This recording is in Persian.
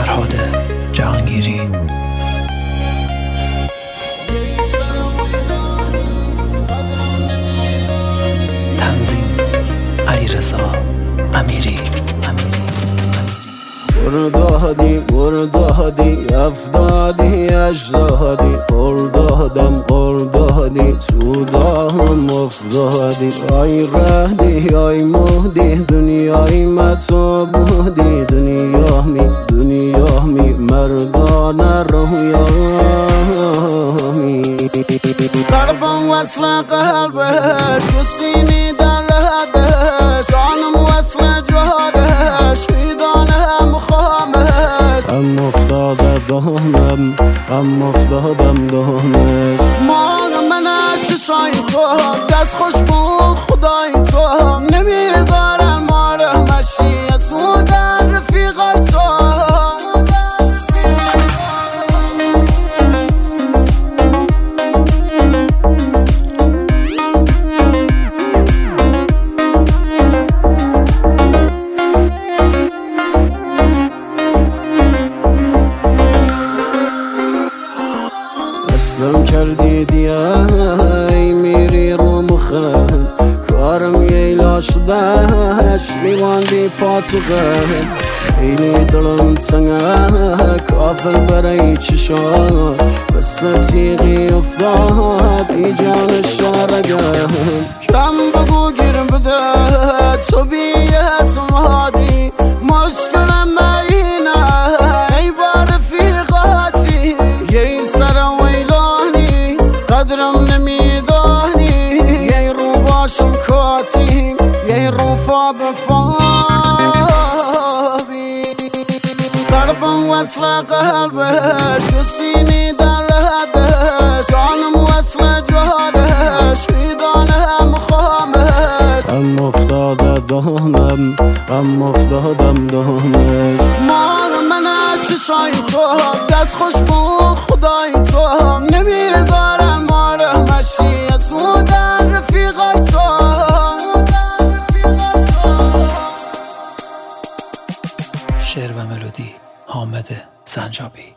فرهاد جهانگیری. تنظیم علیرضا امیری. مردادی افتادی اجدادی قول دادی تو دام افتادی آی ردی آی مهدی دنیای متو بودی دنیا می مردانه رویامی قلبم وصل قلبش کسینی در لحدش جانم وصل جهادش میدانم خامش اما افتادم دهنش مال من چشای تو دست خوش بو خدای تو نمیذارم مال مشی سودن رفیقای تو اسلام کردی دیای میری رو مخم کارم ییلا شدهش لیواندی پاتوغه خیلی دلم تنگه کافل برای چشان بس تیغی افتاد ای جان شارگم کم بگو گیرم بده تو بیت مادی مشکلم اینه ای با رفیقاتی یه سر ویلانی قدرم نمیدانی یه رو باشم کاتی یه رو فا بفابی قلبم وصل قلبش کسینی در لحدش جانم وصل جهادش میدانم خامش اما افتادم دهنش مال من چشای تو دست خوش بو خدای تو نمیذارم مال مشی سودن رفیقای تو شعر و ملودی حامد سنجابی.